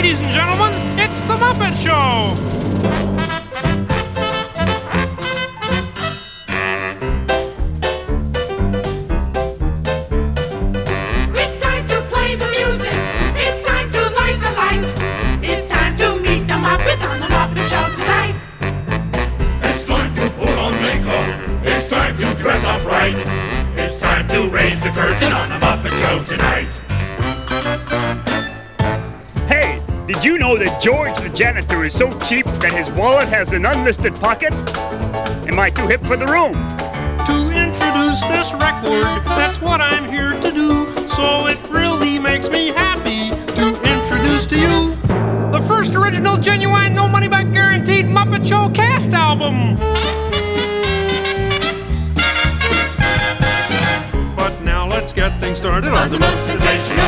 ladies and gentlemen, it's The Muppet Show! It's time to play the music. It's time to light the light. It's time to meet the Muppets on The Muppet Show tonight. It's time to put on makeup. It's time to dress up right. It's time to raise the curtain on The Muppet Show tonight. Hey, did you know that George the janitor is so cheap that his wallet has an unlisted pocket? Am I too hip for the room? To introduce this record, that's what I'm here to do. So it really makes me happy to introduce to you the first original, genuine, no money back guaranteed Muppet Show cast album. But now let's get things started on the most sensational